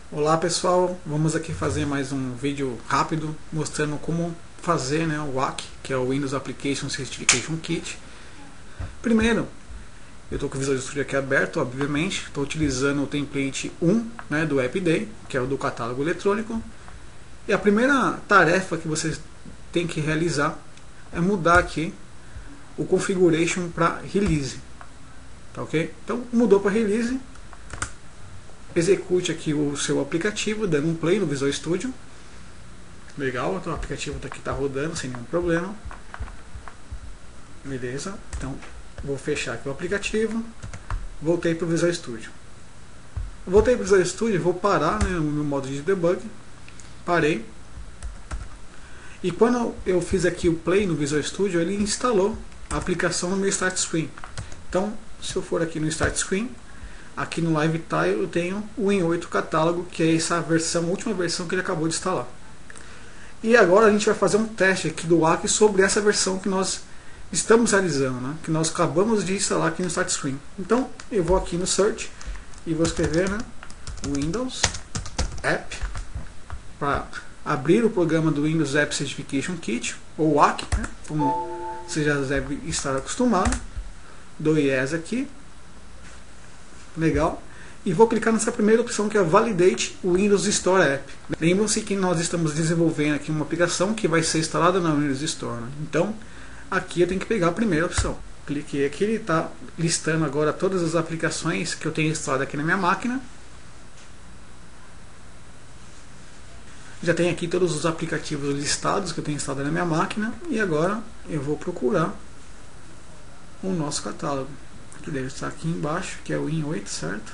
Olá pessoal, vamos aqui fazer mais um vídeo rápido mostrando como fazer, o WAC, que é o Windows Application Certification Kit. Primeiro, eu estou com o Visual Studio aqui aberto, obviamente, estou utilizando o template 1 do AppDay, que é o do catálogo eletrônico. E a primeira tarefa que você tem que realizar é mudar aqui o configuration para release, tá ok? Então mudou para release. Execute aqui o seu aplicativo, dando um play no Visual Studio. Legal, então o aplicativo aqui está rodando sem nenhum problema. Beleza, então vou fechar aqui o aplicativo. Voltei para o Visual Studio. Voltei para o Visual Studio e vou parar no meu modo de debug. Parei. E quando eu fiz aqui o play no Visual Studio, ele instalou a aplicação no meu Start Screen. Então, se eu for aqui no Start Screen, aqui no Live Tile eu tenho o Win8 catálogo, que é essa versão, a última versão que ele acabou de instalar. E agora a gente vai fazer um teste aqui do WAC sobre essa versão que nós estamos realizando, que nós acabamos de instalar aqui no Start Screen. Então eu vou aqui no Search e vou escrever Windows App, para abrir o programa do Windows App Certification Kit, ou WAC, como você já deve estar acostumado. Dou yes aqui. Legal. E vou clicar nessa primeira opção, que é Validate Windows Store App. Lembram-se que nós estamos desenvolvendo aqui uma aplicação que vai ser instalada na Windows Store. Então, aqui eu tenho que pegar a primeira opção. Cliquei aqui, ele está listando agora todas as aplicações que eu tenho instalado aqui na minha máquina. Já tem aqui todos os aplicativos listados que eu tenho instalado na minha máquina. E agora eu vou procurar o nosso catálogo, que deve estar aqui embaixo, que é o Win8, certo?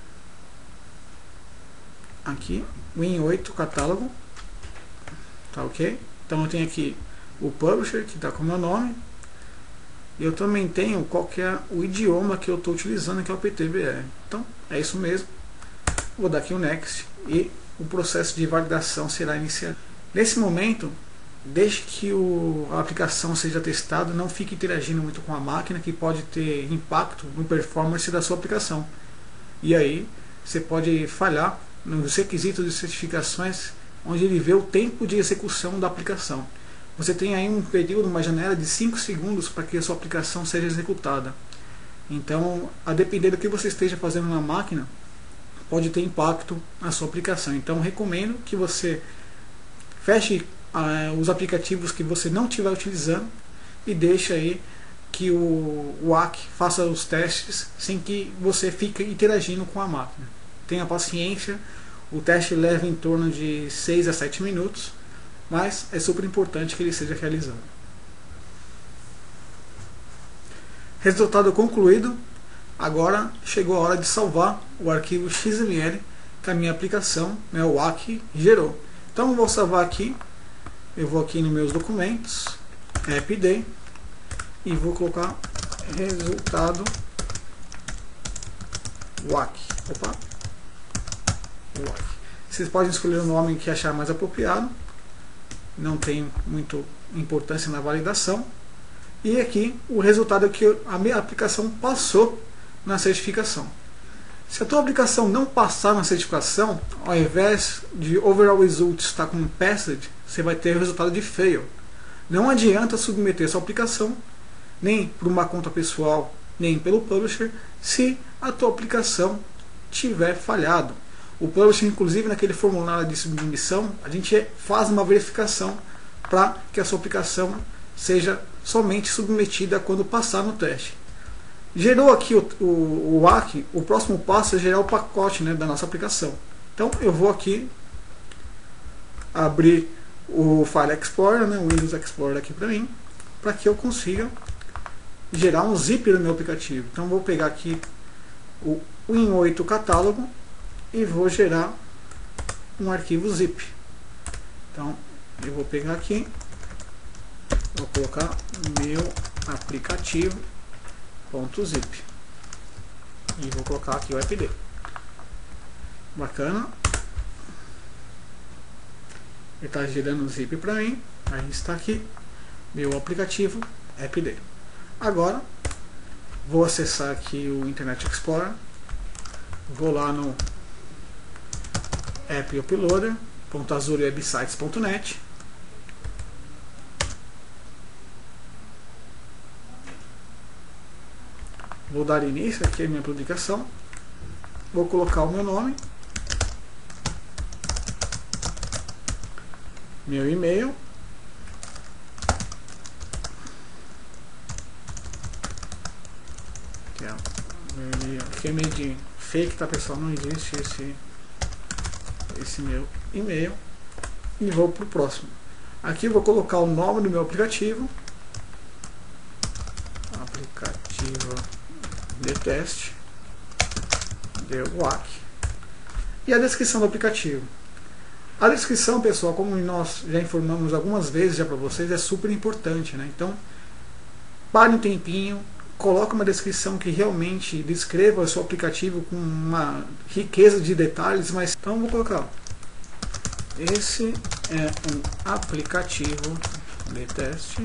Aqui, Win8 catálogo, tá ok? Então eu tenho aqui o Publisher, que está com o meu nome. E eu também tenho qual que é o idioma que eu estou utilizando, que é o PTBR. Então, é isso mesmo. Vou dar aqui o Next e o processo de validação será iniciado. Nesse momento, deixe que a aplicação seja testada, não fique interagindo muito com a máquina, que pode ter impacto no performance da sua aplicação. E aí você pode falhar nos requisitos de certificações, onde ele vê o tempo de execução da aplicação. Você tem aí um período, uma janela de 5 segundos para que a sua aplicação seja executada. Então, a depender do que você esteja fazendo na máquina, pode ter impacto na sua aplicação. Então, recomendo que você feche os aplicativos que você não estiver utilizando e deixe aí que o WAC faça os testes sem que você fique interagindo com a máquina. Tenha paciência, o teste leva em torno de 6 a 7 minutos, mas é super importante que ele seja realizado. Resultado concluído. Agora chegou a hora de salvar o arquivo XML que a minha aplicação, o WAC, gerou. Então eu vou salvar aqui. Eu vou aqui nos meus documentos, AppDay, e vou colocar resultado WAC. Opa, WAC. Vocês podem escolher o nome que achar mais apropriado. Não tem muita importância na validação. E aqui o resultado é que a minha aplicação passou na certificação. Se a tua aplicação não passar na certificação, ao invés de Overall Results estar com Passed, você vai ter o resultado de Fail. Não adianta submeter sua aplicação, nem por uma conta pessoal, nem pelo Publisher, se a tua aplicação tiver falhado. O Publisher, inclusive, naquele formulário de submissão, a gente faz uma verificação para que a sua aplicação seja somente submetida quando passar no teste. Gerou aqui o WAC, o próximo passo é gerar o pacote da nossa aplicação. Então eu vou aqui abrir o File Explorer, o Windows Explorer aqui para mim, para que eu consiga gerar um zip no meu aplicativo. Então vou pegar aqui o Win8 catálogo e vou gerar um arquivo zip. Então eu vou pegar aqui, vou colocar meu aplicativo.zip e vou colocar aqui o AppDay. Bacana. Ele está gerando um zip para mim. Aí está aqui meu aplicativo AppDay. Agora vou acessar aqui o Internet Explorer, vou lá no app uploader.azurewebsites.net. Vou dar início aqui à minha publicação. Vou colocar o meu nome, meu e-mail, que é meu e-mail, que é meio de fake, tá pessoal? Não existe esse meu e-mail. E vou para o próximo. Aqui eu vou colocar o nome do meu aplicativo de teste de WAC e a descrição do aplicativo. A descrição, pessoal, como nós já informamos algumas vezes já para vocês, é super importante, né? Então pare um tempinho, coloque uma descrição que realmente descreva o seu aplicativo com uma riqueza de detalhes. Mas então vou colocar: esse é um aplicativo de teste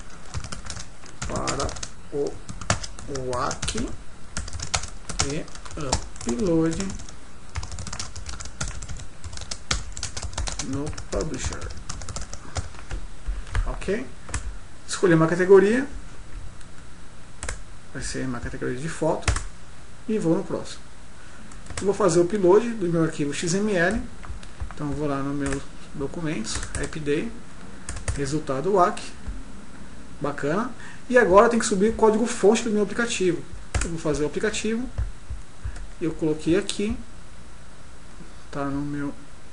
para o WAC e upload no Publisher. Ok? Escolhi uma categoria, vai ser uma categoria de foto, e vou no próximo. Eu vou fazer o upload do meu arquivo XML. Então eu vou lá no meus documentos, AppDay, resultado WAC, bacana. E agora tem que subir o código fonte do meu aplicativo. Eu vou fazer o aplicativo, eu coloquei aqui, tá no meu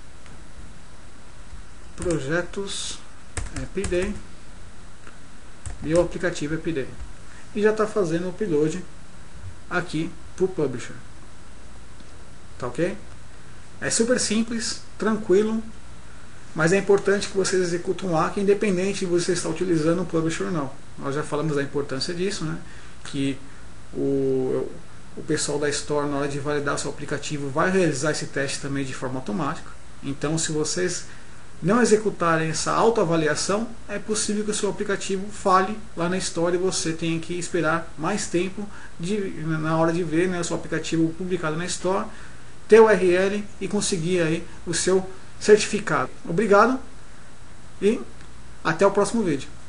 projetos AppDay, meu aplicativo AppDay, e já está fazendo o upload aqui para o Publisher. Tá ok? É super simples, tranquilo, mas é importante que vocês executem um WAC independente de você estar utilizando o Publisher ou não. Nós já falamos da importância disso, né? Que o pessoal da Store, na hora de validar o seu aplicativo, vai realizar esse teste também de forma automática. Então, se vocês não executarem essa autoavaliação, é possível que o seu aplicativo falhe lá na Store e você tenha que esperar mais tempo na hora de ver, né, o seu aplicativo publicado na Store, ter o URL e conseguir aí o seu certificado. Obrigado e até o próximo vídeo.